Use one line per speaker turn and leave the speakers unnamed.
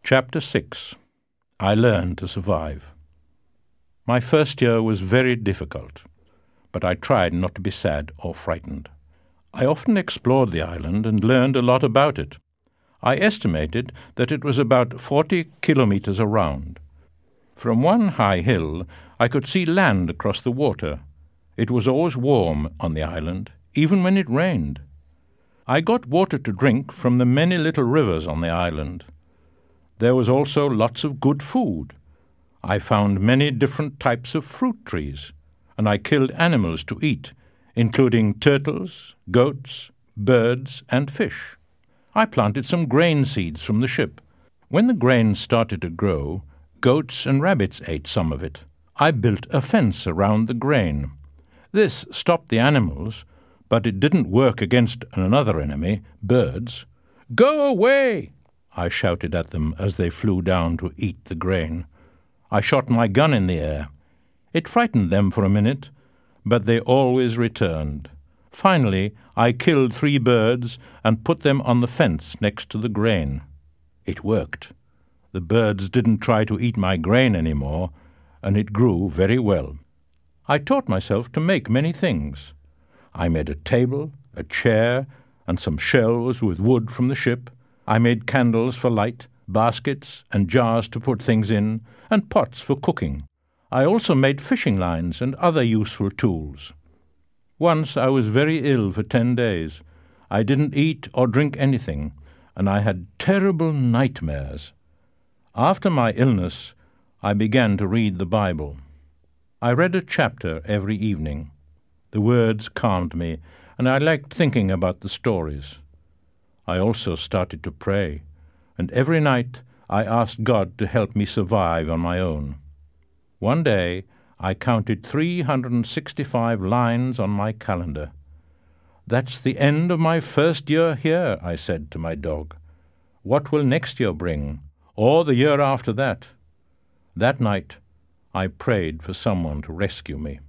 Chapter 6. I Learned to Survive. My first year was very difficult, but I tried not to be sad or frightened. I often explored the island and learned a lot about it. I estimated that it was about 40 kilometers around. From one high hill, I could see land across the water. It was always warm on the island, even when it rained. I got water to drink from the many little rivers on the island. There was also lots of good food. I found many different types of fruit trees, and I killed animals to eat, including turtles, goats, birds, and fish. I planted some grain seeds from the ship. When the grain started to grow, goats and rabbits ate some of it. I built a fence around the grain. This stopped the animals, but it didn't work against another enemy, birds. "Go away!" I shouted at them as they flew down to eat the grain. I shot my gun in the air. It frightened them for a minute, but they always returned. Finally, I killed 3 birds and put them on the fence next to the grain. It worked. The birds didn't try to eat my grain anymore, and it grew very well. I taught myself to make many things. I made a table, a chair, and some shelves with wood from the ship. I made candles for light, baskets and jars to put things in, and pots for cooking. I also made fishing lines and other useful tools. Once I was very ill for 10 days. I didn't eat or drink anything, and I had terrible nightmares. After my illness, I began to read the Bible. I read a chapter every evening. The words calmed me, and I liked thinking about the stories. I also started to pray, and every night I asked God to help me survive on my own. One day I counted 365 lines on my calendar. "That's the end of my first year here," I said to my dog. "What will next year bring, or the year after that?" That night I prayed for someone to rescue me.